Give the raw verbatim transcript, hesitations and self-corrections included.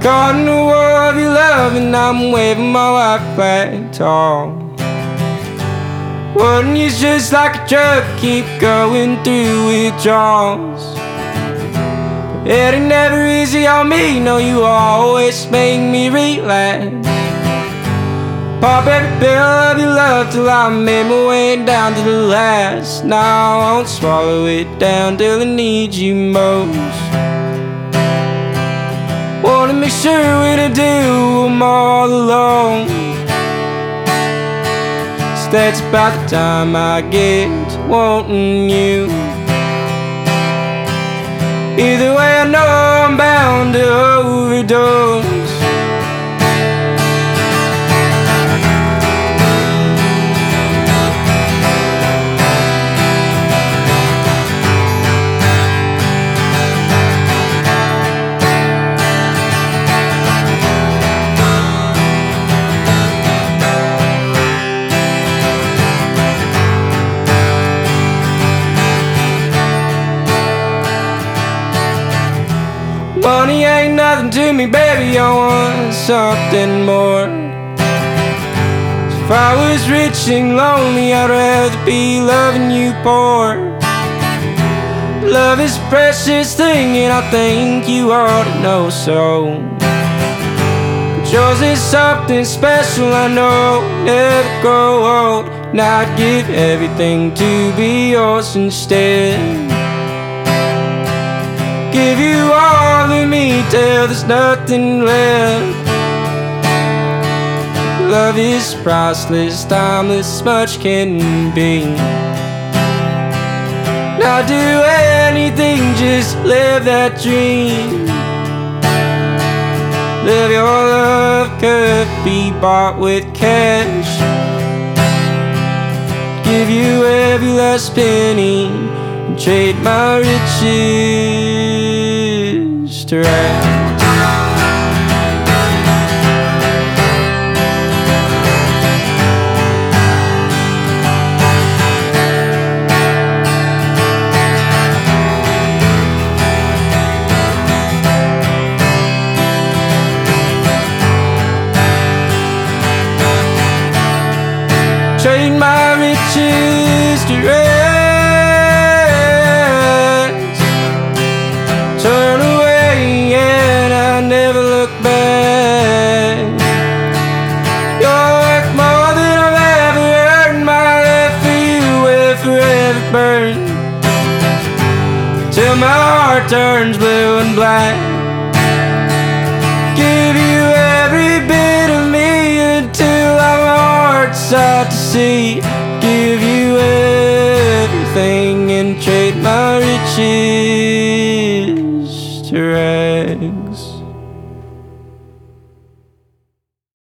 Caught in the war of your love, and I'm waving my white flag tall. One is just like a truck, keep going through withdrawals. It ain't never easy on me, no, you always make me relapse. Pop every pill of your love till I made my way down to the last. Now I won't swallow it down till I need you most. Wanna make sure when I do, I'm all alone. So that's about the time I get to wanting you. Either way, I know I'm bound to overdose. Money ain't nothing to me, baby, I want something more. If I was rich and lonely, I'd rather be loving you poor. Love is a precious thing, and I think you ought to know so. But yours is something special, I know, never grow old. And I'd give everything to be yours instead. Give you all of me till there's nothing left. Love is priceless, timeless, much can be. I'd do anything, just live that dream. Love, your love could be bought with cash. Give you every last penny and trade my riches to rags. Trade my riches to rags. Turn away and I never look back. You're worth more than I've ever earned. My love for you will forever burn, till my heart turns blue and black. Give you every bit of me until I'm hard sight to see.